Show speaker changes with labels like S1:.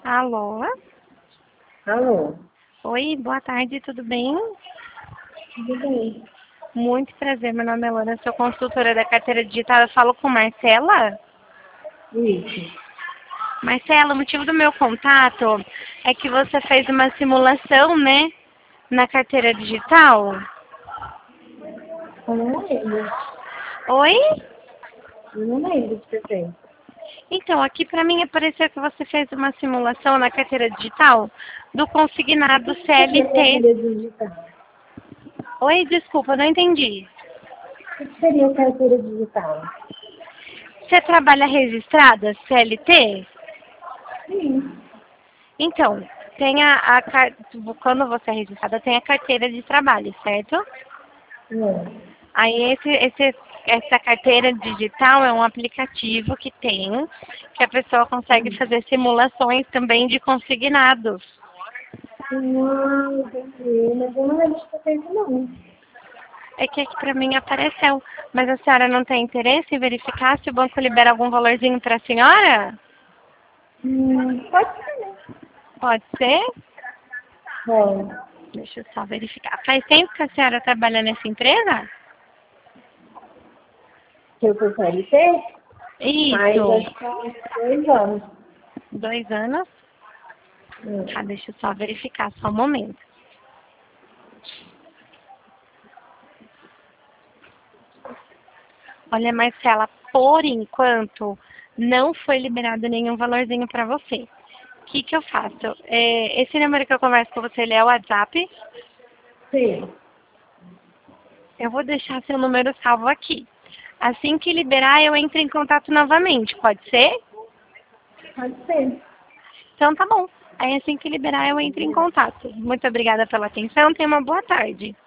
S1: Alô?
S2: Alô?
S1: Oi, boa tarde, tudo bem?
S2: Tudo bem?
S1: Muito prazer, meu nome é Lana, sou consultora da carteira digital. Eu falo com Marcela?
S2: Isso.
S1: Marcela, o motivo do meu contato é que você fez uma simulação, né, na carteira digital.
S2: Eu não lembro.
S1: Oi?
S2: Eu não lembro de ter feito.
S1: Então, aqui para mim apareceu que você fez uma simulação na carteira digital do
S2: O
S1: consignado
S2: que seria
S1: CLT.
S2: carteira digital?
S1: Oi, desculpa, não entendi.
S2: O que seria carteira digital?
S1: Você trabalha registrada, CLT?
S2: Sim.
S1: Então, tem quando você é registrada, tem a carteira de trabalho, certo?
S2: Não.
S1: Aí essa carteira digital é um aplicativo que tem, que a pessoa consegue fazer simulações também de consignados.
S2: Não, entendi. Mas eu não lembro de ter feito, não.
S1: É que aqui para mim apareceu. Mas a senhora não tem interesse em verificar se o banco libera algum valorzinho para a senhora?
S2: Pode ser, né?
S1: Pode ser?
S2: Bom,
S1: Deixa eu só verificar. Faz tempo que a senhora trabalha nessa empresa?
S2: que eu sou CLT, mas
S1: Isso.
S2: acho que há uns 2 anos.
S1: 2 anos? Tá, deixa eu só verificar, só um momento. Olha, Marcela, por enquanto, não foi liberado nenhum valorzinho para você. O que que eu faço? Esse número que eu converso com você, ele é o WhatsApp.
S2: Sim.
S1: Eu vou deixar seu número salvo aqui. Assim que liberar, eu entro em contato novamente, pode ser?
S2: Pode ser.
S1: Então tá bom. Aí assim que liberar, eu entro em contato. Muito obrigada pela atenção, tenha uma boa tarde.